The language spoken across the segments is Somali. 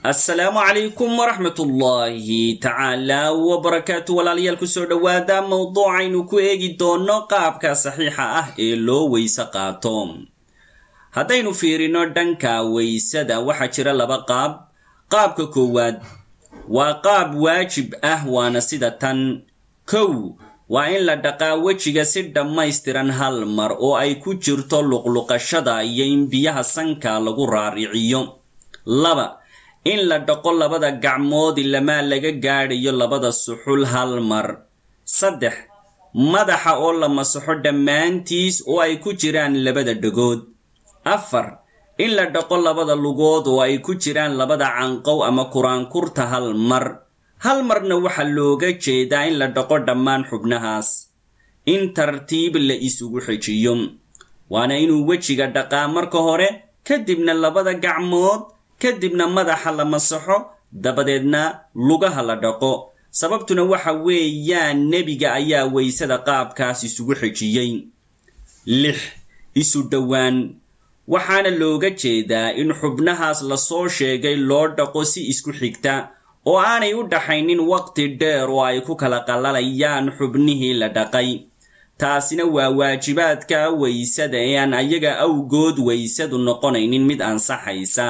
السلام عليكم ورحمة الله تعالى وبركاته walaalyaal ku soo dhawaada mawduucaynu ku eegi doono qaabka saxiixa ah ee loo weyse qaato haddaynu fiirino dhanka weysada waxa jira laba qaabka koowaad waa qaab waajib ah waana sida tan kow waa in la dhaqaa wejiga si dhammaystiran hal mar oo ay ku jirto luqluqashada iyo in biyaha sanka lagu raariciyo laba in la dhaqo labada gacmood ilamaa laga gaadhayo labada suxul hal mar saddex madaxa oo la masaxo dhammaantiis oo ay ku jiraan labada dhagood afar in la dhaqo labada lugood oo ay ku jiraan labada canqow ama kuraankurta hal marna waxa looga jeedaa in la dhaqo dhammaan xubnahaas in tartiib la isugu xejiyo waana inuu wejiga dhaqaa marka hore kadibna labada gacmood kadibna madaxa la masaxo dabadeedna lugaha la dhaqo sababtuna waxa weeyaan nebiga ayaa weysada qaabkaas isugu xejiyey lix isu dhowaan waxaana looga jeedaa in xubnahaas la soo sheegay loo dhaqo si isku xigta oo aanay u dhaxaynin waqti dheer oo ay ku kala qallalayaan xubnihii la dhaqay taasina waa waajibaadka weysada ee aan ayaga awgood weysadu noqonaynin mid ansaxaysa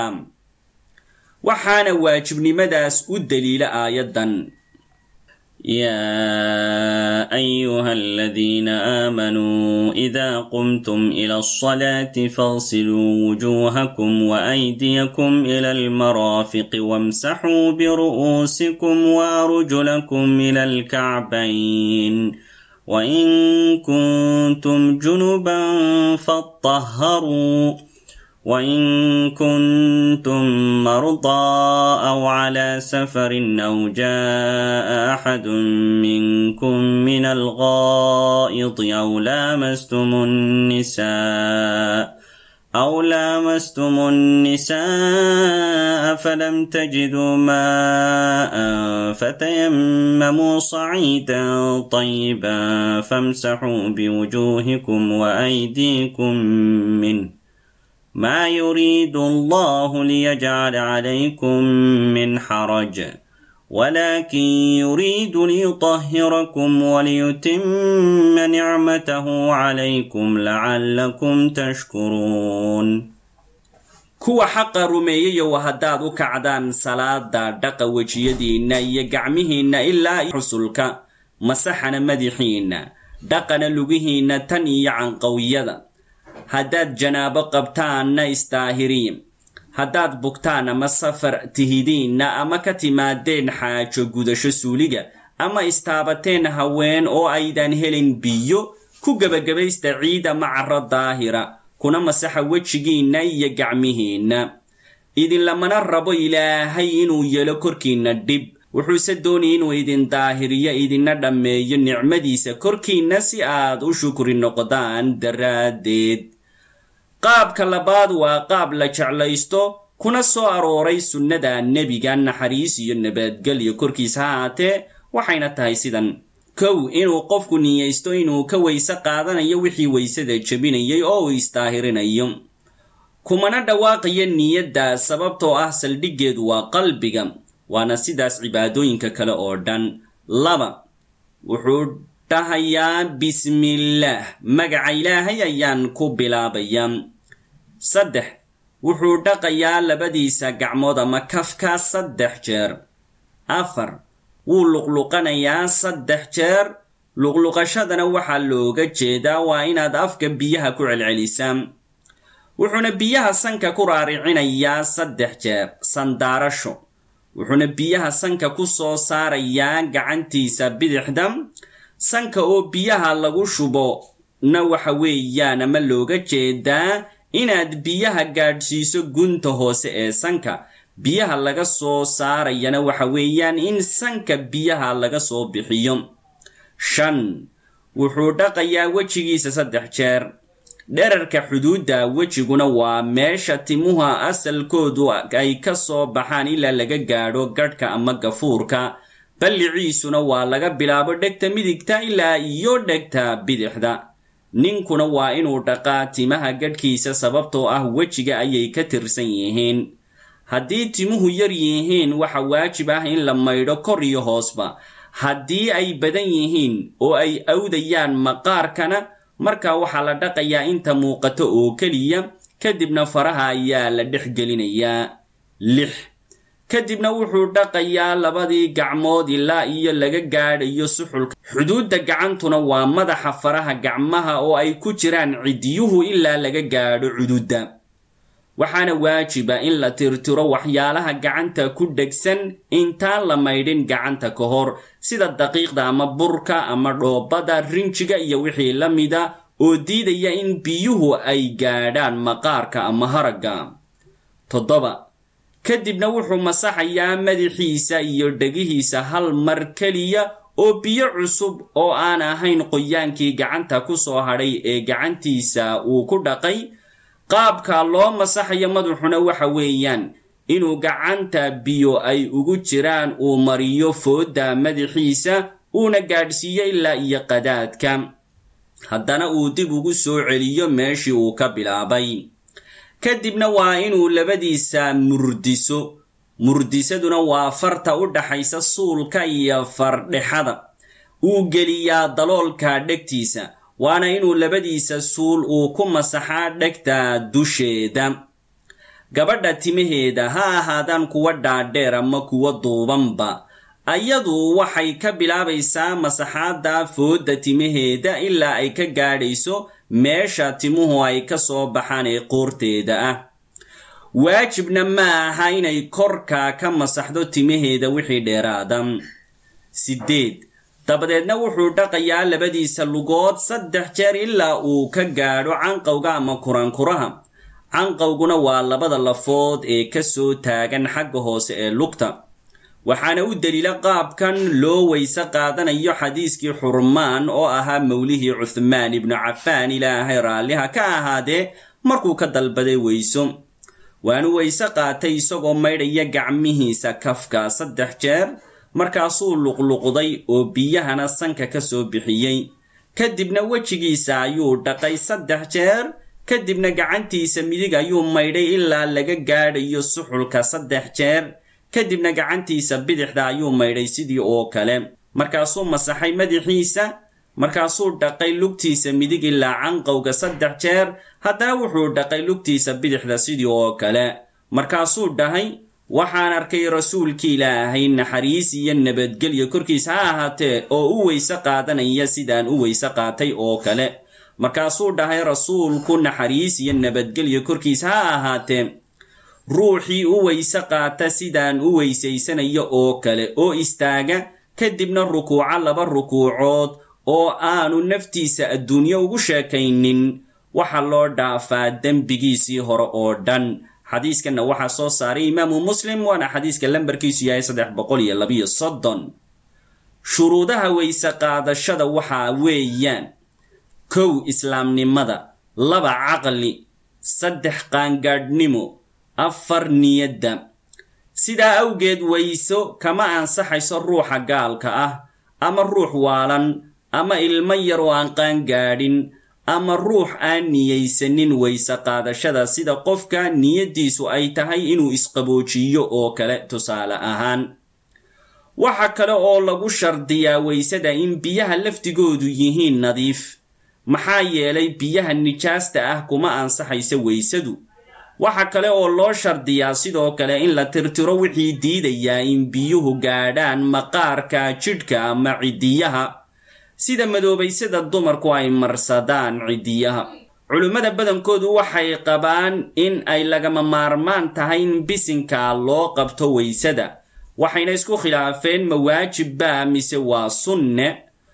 waxaana waajibnimadaas u daliila aayadan يا أيها الذين آمنوا إذا قمتم إلى الصلاة فاغسلوا وجوهكم وأيديكم إلى المرافق وامسحوا برؤوسكم وأرجلكم إلى الكعبين وإن كنتم جنبا فاطهروا وإن كنتم مرضى أو على سفر أو جاء أحد منكم من الغائط أو لامستم النساء فلم تجدوا ماء فتيمموا صعيدا طيبا فامسحوا بوجوهكم وأيديكم منه ما يريد الله ليجعل عليكم من حرج ولكن يريد ليطهركم وليتم نعمته عليكم لعلكم تشكرون kuwa xaqa rumeeyay oo haddaad u kacdaan salaada dhaqa wejiyadiinna iyo gacmihiinna ilaa xusulka masaxana madaxiinna dhaqana lugihiinna tan iyo canqowiyada haddaad janaabo qabtaanna isdaahiriin haddaad bugtaan ama safar tihidiinna ama ka timaadeen xaajo gudasho suuliga ama istaabateen haween oo aydan helin biyo ku gebagabaysta ciid ama carro daahira kuna masaxa wejigiinna iyo gacmihiinna idinlamana rabo ilaahay inuu yeelo korkiinna dhib wuxuuse doonaya inuu idin daahiriyo idinna dhammeeyo nicmadiisa korkiinna si aad u shukri noqdaan daraaddeed qaabka labaad waa qaab la jeclaysto kuna soo arooray sunnada nebiga naxariis iyo nabadgelyo korkiisa ha ahaatee waxayna tahay sidan kow inuu qofku niyeysto inuu ka weyse qaadanayo wixii weysada jebinayay oo uu isdaahirinayo kumana dhawaaqayo niyadda sababtoo ah saldhiggeedu waa qalbiga waana sidaas cibaadooyinka kale oo dhan laba wuxuu dhahayaa bismillaah magaca ilaahay ayaan ku bilaabayaa saddex wuxuu dhaqayaa labadiisa gacmood ama kafka 3 jeer afar wuu luqluqanayaa 3 jeer luqluqashadana waxaa looga jeedaa waa inaad afka biyaha ku celcelisaan wuxuuna biyaha sanka ku raaricinayaa 3 jeer sandaarasho wuxuuna biyaha sanka ku soo saarayaa gacantiisa bidixda sanka oo biyaha lagu shubo na waxa weeyaan ama looga jeedaa inaad biyaha gaadhsiiso gunta hoose ee sanka biyaha laga soo saarayana waxa weeyaan in sanka biyaha laga soo bixiyo 5 wuxuu dhaqayaa wejigiisa 3 jeer dherarka xuduudda wejiguna waa meesha timuha asalkoodu ay ka soo baxaan ilaa laga gaadho gadhka ama gafuurka balliciisuna waa laga bilaabo dhegta midigta ilaa iyo dhegta bidixda ninkuna waa inuu dhaqaa timaha gadhkiisa sababtoo ah wejiga ayay ka tirsan yihiin haddii timuhu yar yihiin waxa waajib ah in la maydho kor iyo hoosba. haddii ay badan yihiin oo ay awdayaan maqaarkana markaa waxaa la dhaqayaa inta muuqato oo keliya, kadibna faraha ayaa la dhex gelinayaa. 6 kadibna wuxuu dhaqayaa labadii gacmood ilaa iyo laga gaadhayo suxulka. xuduudda gacantuna waa madaxa, faraha, gacmaha oo ay ku jiraan cidiyuhu ilaa laga gaadho cududda. waxaana waajiba in la tirtiro waxyaalaha gacanta ku dhegsan intaan la maydhin gacanta ka hor, sida daqiiqda ama burka ama dhoobada, rinjiga iyo wixii la mida oo diidaya in biyuhu ay gaadhaan maqaarka ama haragga. 7 kadibna wuxuu masaxayaa madaxiisa iyo dhegihiisa hal mar keliya oo biyo cusub oo aan ahayn qoyaankii gacanta ku soo hadhay ee gacantiisa uu ku dhaqay. qaabka loo masaxayo madaxuna waxa weeyaan inuu gacanta biyo ay ugu jiraan uu mariyo fooda madaxiisa uuna gaadhsiiyo ilaa iyo qadaadka, haddana uu dib ugu soo celiyo meeshii uu ka bilaabay. kadibna waa inuu labadiisa murdiso. murdisaduna waa farta u dhaxaysa suulka iyo fardhexada. uu geliyaa daloolka dhegtiisa, waana inuu labadiisa suul uu ku masaxaa dhegta dusheeda. gabadha timaheeda ha ahaadaan kuwa dhaadheer ama kuwa duubanba, ayadu waxay ka bilaabaysaa masaxaadda fooda timaheeda ilaa ay ka gaadhayso meesha timuhu ay ka soo baxaan ee qoorteeda ah. waajibna ma aha inay korka ka masaxdo timaheeda wixii dheeraada. 8 dabadeedna wuxuu dhaqayaa labadiisa lugood 3 jeer ilaa uu ka gaadho canqowga ama kurankuraha. canqowguna waa labada lafood ee ka soo taagan xagga hoose ee lugta. waxaana u daliila qaabkan loo weyse qaadanayo xadiiskii xurmaan oo ahaa mawlihii cuthmaan ibnu cafaan, ilaahay raalliha ka ahaadee, markuu ka dalbaday weyso. waanu weyse qaatay isagoo maydhaya gacmihiisa kafka 3 jeer, markaasuu luqluqday oo biyahana sanka ka soo bixiyey. kadibna wejigiisa ayuu dhaqay 3 jeer, kadibna gacantiisa midig ayuu maydhay ilaa laga gaadhayo suxulka 3 jeer, kadibna gacantiisa bidixda ayuu maydhay sidii oo kale. markaasuu masaxay madaxiisa, markaasuu dhaqay lugtiisa midig ilaa canqowga 3 jeer, haddana wuxuu dhaqay lugtiisa bidixda sidii oo kale. markaasuu dhahay, waxaan arkay rasuulkii ilaahay naxariis iyo nabadgelyo korkiisa ha ahaatee oo u weyse qaadanaya sidaan u weyse qaatay oo kale. markaasuu dhahay rasuulku naxariis iyo nabadgelyo korkiisa ha ahaatee, ruuxii u weyse qaata sidaan u weysaysanayo oo kale oo istaaga, kadibna rukuuca 2 rukuucood oo aanu naftiisa adduunyo ugu sheekaynin, waxa loo dhaafaa dembigiisii hore oo dhan. xadiiskanna waxaa soo saaray imaamu muslim, waana xadiiska lambarkiisu yahay 332. shuruudaha weyse qaadashada waxaa weeyaan: 1 islaamnimada, 2 caqli, 3 qaangaadhnimo, 4 niyadda. sidaa awgeed weyso kama ansaxayso ruuxa gaalka ah, ama ruux waalan, ama ilmo yar oo aan qaangaadhin, ama ruux aan niyeysanin weyse qaadashada, sida qofka niyaddiisu ay tahay inuu isqaboojiyo oo kale tusaale ahaan. waxa kale oo lagu shardiyaa weysada in biyaha laftigoodu yihiin nadiif, maxaa yeelay biyaha nijaasta ah kuma ansaxaysa weysadu. waxa kale oo loo shardiyaa sidoo kale in la tirtiro wixii diidayaa in biyuhu gaadhaan maqaarka jidhka ama cidiyaha, sida madoobaysada dumarku ay marsadaan cidiyaha. culimmada badankoodu waxay qabaan in ay lagama maarmaan tahay in bisinka loo qabto weysada, waxayna isku khilaafeen ma waajibba mise waa sunne.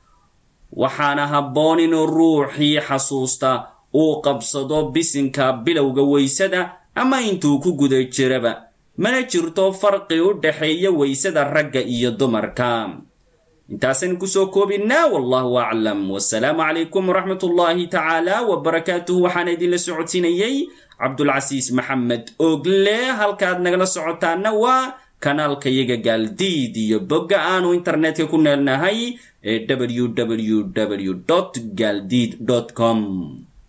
waxaana habboon inuu ruuxii xasuusta uu qabsado bisinka bilowga weysada ama intuu ku guda jiraba, mana jirto farqi u dhaxeeya weysada ragga iyo dumarka. intaasaynu kusoo koobinaa, wallahu aclam. wasalaamu calaykum waraxmatullaahi tacaala wabarakaatuhu. waxaan idinla socodsiinayey cabdulcasiis maxamed ogle. halkaad nagala socotaana waa kanaalka yaga gaaldiid iyo bogga aanu internetka ku neelnahay ee www.galdiid.com.